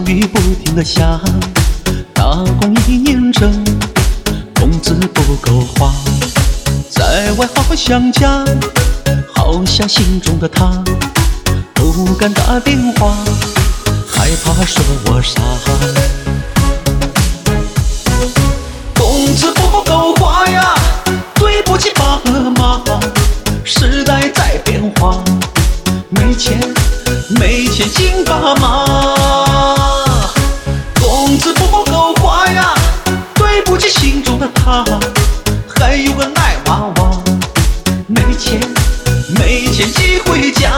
雨不停地下，打工一年整，工资不够花，在外好想家，好像心中的他，不敢打电话，害怕说我傻。工资不够花呀，对不起爸妈，时代在变化，没钱紧爸妈。工资不够花呀，对不起心中的他，还有个奶娃娃，没钱寄回家。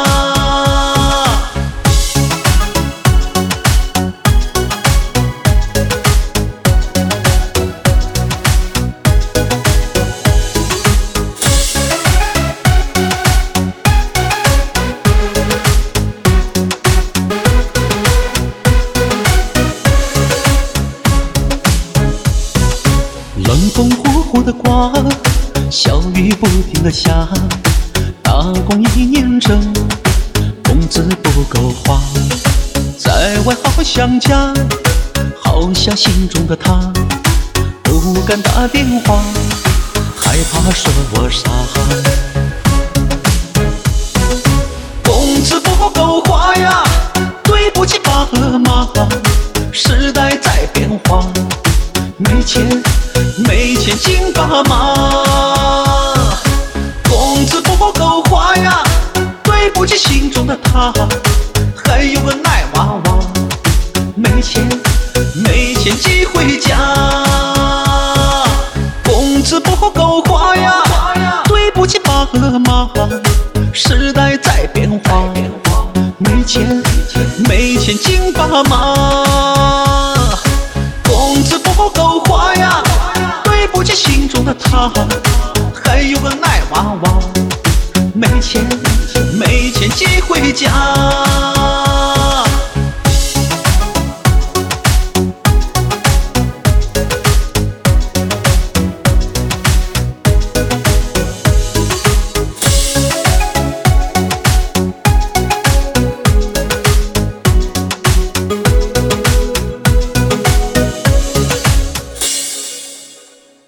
冷风呼呼地刮，小雨不停地下，打工一年整，工资不够花，在外好想家，好像心中的他，不敢打电话，害怕说我傻。工资不够花呀，对不起爸妈，时代在变化，没钱紧爸妈。工资不够花呀，对不起心中的他，还有个奶娃娃，没钱寄回家。工资不够花呀，对不起爸妈，时代在变化，没钱紧爸妈。工资不够花呀，对不起心中的他，还有个奶娃娃，没钱寄回家。